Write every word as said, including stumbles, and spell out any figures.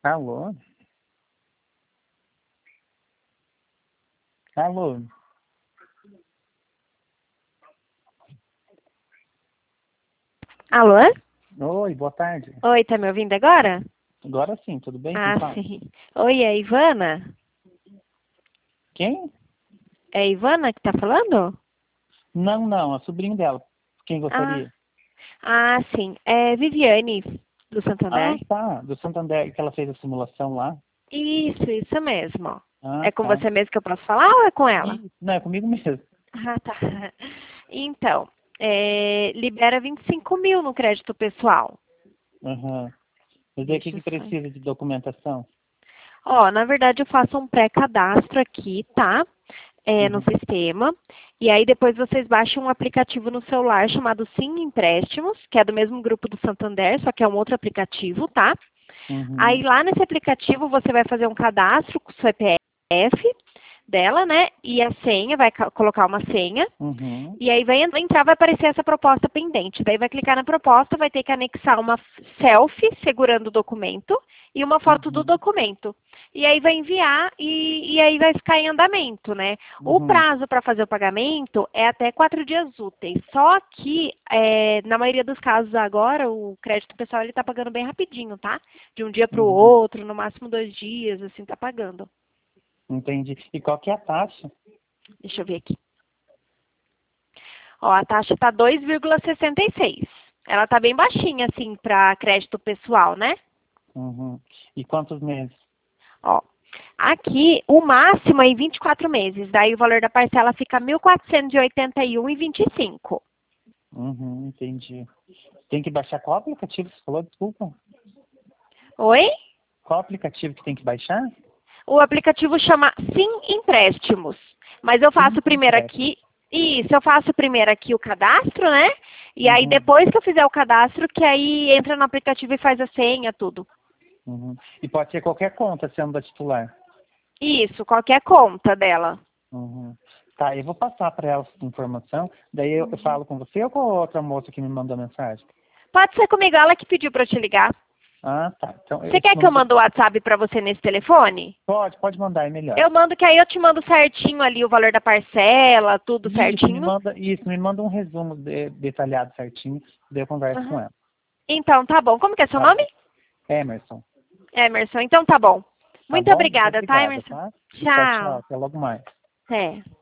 Alô? Alô? Alô? Oi, boa tarde. Oi, tá me ouvindo agora? Agora sim, tudo bem? Quem Ah, fala? sim. Oi, é a Ivana? Quem? É a Ivana que tá falando? Não, não, a sobrinha dela. Quem Ah, gostaria? ah, sim. É Viviane, do Ah, Santander. tá, do Santander, que ela fez a simulação lá. Isso, isso mesmo. Ah, É com tá. você mesmo que eu posso falar ou é com ela? Ih, não, é comigo mesmo. Ah, tá. Então, é, libera vinte e cinco mil no crédito pessoal. Aham. Mas aí o que Deixa que eu só... precisa de documentação? Ó, na verdade eu faço um pré-cadastro aqui, tá? É, no Uhum. sistema. E aí depois vocês baixam um aplicativo no celular chamado Sim Empréstimos, que é do mesmo grupo do Santander, só que é um outro aplicativo, tá? Aí Uhum. lá nesse aplicativo você vai fazer um cadastro com o C P F dela, né? E a senha, vai ca- colocar uma senha. Uhum. E aí vai en- entrar, vai aparecer essa proposta pendente. Daí vai clicar na proposta, vai ter que anexar uma f- selfie segurando o documento e uma foto do Uhum. documento. E aí vai enviar e, e aí vai ficar em andamento, né? O Uhum. prazo para fazer o pagamento é até quatro dias úteis. Só que, é, na maioria dos casos agora, o crédito pessoal ele está pagando bem rapidinho, tá? De um dia para o Uhum. outro, no máximo dois dias, assim, tá pagando. Entendi. E qual que é a taxa? Deixa eu ver aqui. Ó, a taxa está dois vírgula sessenta e seis. Ela está bem baixinha, assim, para crédito pessoal, né? Uhum. E quantos meses? Ó, aqui o máximo é em vinte e quatro meses. Daí o valor da parcela fica mil quatrocentos e oitenta e um e vinte e cinco. Uhum, entendi. Tem que baixar qual aplicativo você falou? Desculpa. Oi? Qual aplicativo que tem que baixar? O aplicativo chama Sim Empréstimos. Mas eu Sim, faço primeiro empréstimo. aqui. Isso, eu faço primeiro aqui o cadastro, né? E aí Uhum, depois que eu fizer o cadastro, que aí entra no aplicativo e faz a senha, tudo. uhum. E pode ser qualquer conta sendo da titular. Isso, qualquer conta dela. Uhum. Tá, eu vou passar para ela essa informação, daí eu, eu falo com você ou com a outra moça que me mandou mensagem? Pode ser comigo, ela que pediu para eu te ligar. Ah, tá. Então, Você esse quer que eu número... mande o WhatsApp para você nesse telefone? Pode, pode mandar, é melhor. Eu mando que aí eu te mando certinho ali o valor da parcela, tudo Isso, me certinho. manda, isso, me manda um resumo de- detalhado certinho, daí eu converso com Uhum. ela. Então, tá bom. Como que é seu Tá nome? bom. Emerson. Emerson. Então, tá bom. Tá Muito bom? Muito obrigada, tá, obrigado, Emerson? tá? Tchau, tchau. Tchau. Até logo mais. Até.